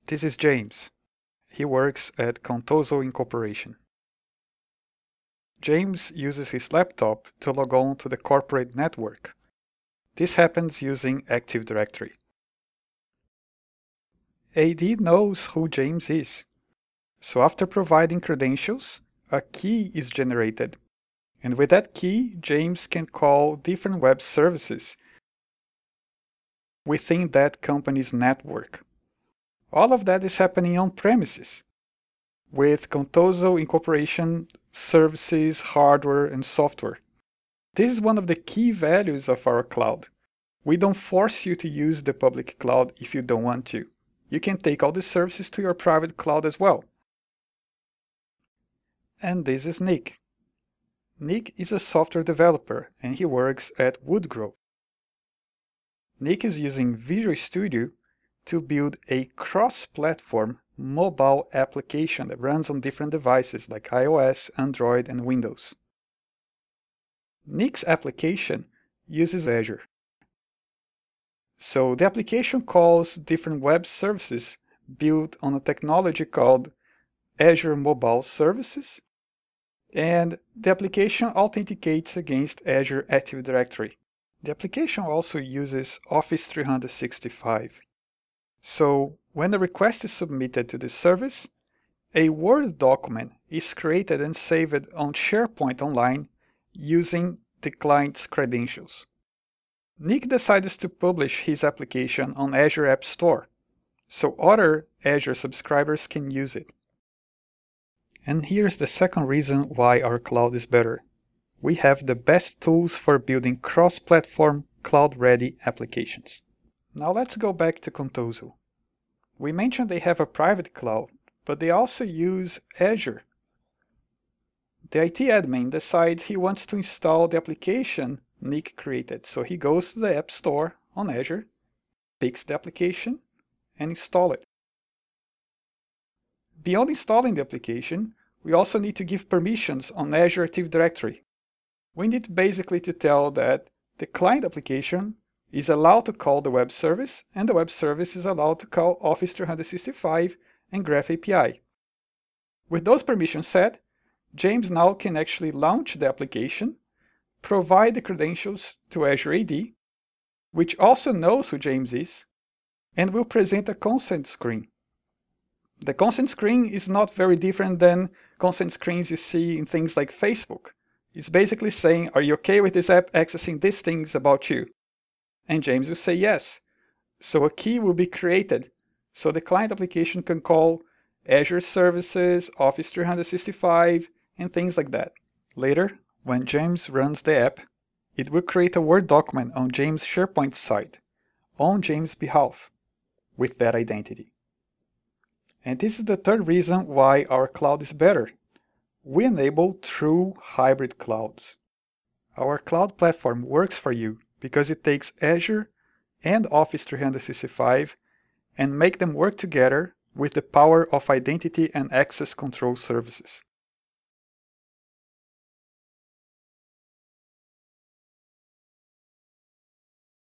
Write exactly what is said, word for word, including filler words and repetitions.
This is James. He works at Contoso Incorporation. James uses his laptop to log on to the corporate network. This happens using Active Directory. A D knows who James is. So after providing credentials, a key is generated. And with that key, James can call different web services within that company's network. All of that is happening on premises with Contoso Incorporation services, hardware, and software. This is one of the key values of our cloud. We don't force you to use the public cloud if you don't want to. You can take all the services to your private cloud as well. And this is Nick. Nick is a software developer and he works at Woodgrove. Nick is using Visual Studio to build a cross-platform mobile application that runs on different devices like iOS, Android, and Windows. Nick's application uses Azure. So the application calls different web services built on a technology called Azure Mobile Services, and the application authenticates against Azure Active Directory. The application also uses Office three sixty-five. So when a request is submitted to the service, a Word document is created and saved on SharePoint Online using the client's credentials. Nick decides to publish his application on Azure App Store, so other Azure subscribers can use it. And here's the second reason why our cloud is better. We have the best tools for building cross-platform, cloud-ready applications. Now let's go back to Contoso. We mentioned they have a private cloud, but they also use Azure. The I T admin decides he wants to install the application Nick created, so he goes to the App Store on Azure, picks the application, and install it. Beyond installing the application, we also need to give permissions on Azure Active Directory. We need basically to tell that the client application is allowed to call the web service, and the web service is allowed to call Office three sixty-five and Graph A P I. With those permissions set, James now can actually launch the application, provide the credentials to Azure A D, which also knows who James is, and will present a consent screen. The consent screen is not very different than consent screens you see in things like Facebook. It's basically saying, are you okay with this app accessing these things about you? And James will say yes. So a key will be created so the client application can call Azure Services, Office three sixty-five, and things like that. Later, when James runs the app, it will create a Word document on James' SharePoint site on James' behalf with that identity. And this is the third reason why our cloud is better. We enable true hybrid clouds. Our cloud platform works for you because it takes Azure and Office three sixty-five and make them work together with the power of identity and access control services.